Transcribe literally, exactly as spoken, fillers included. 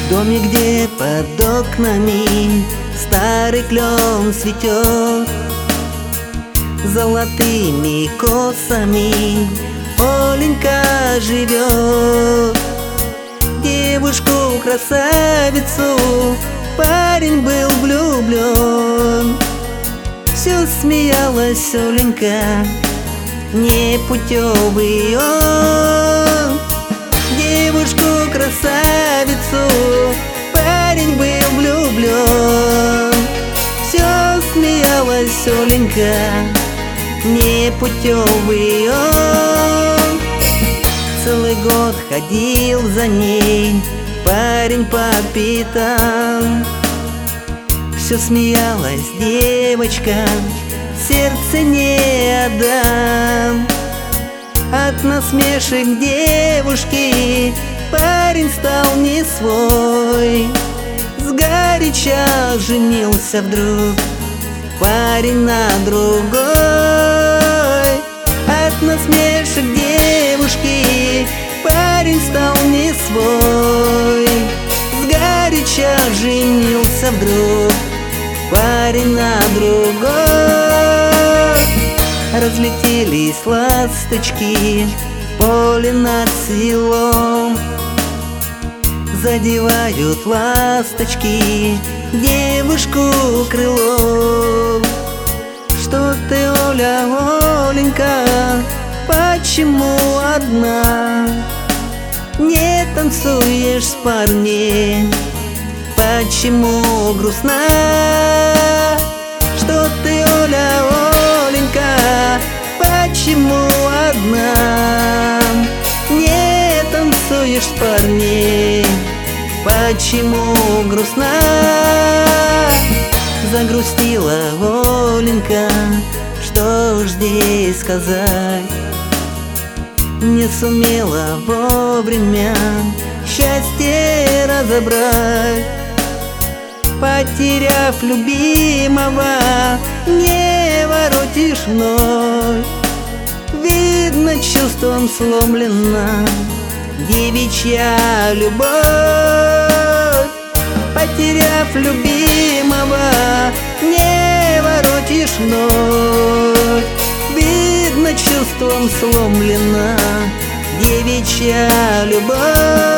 В доме, где под окнами старый клен цветет, золотыми косами Оленька живет. Девушку-красавицу парень был влюблен. Все смеялась Оленька, непутевый он. Девушку-красавицу парень был влюблен. Все смеялась Оленька, непутевый он. Целый год ходил за ней парень по пятам. Все смеялась девочка, сердце не отдам. От насмешек девушки парень стал не свой. Сгоряча женился вдруг парень на другой. От насмешек девушки парень стал не свой. Сгоряча женился вдруг парень на другой. Разлетелись ласточки в поле над селом. Задевают ласточки девушку крылом. Что ты, Оля, Оленька, почему одна? Не танцуешь с парнем, почему грустна? Что ты, Оля, Оленька, почему одна? Не танцуешь с парнем, почему грустна? Загрустила Оленька, что ж здесь сказать? Не сумела вовремя счастье разобрать. Потеряв любимого, не воротишь вновь. Видно, чувством сломлена девичья любовь. Потеряв любимого, не воротишь вновь. Видно, чувством сломлена девичья любовь.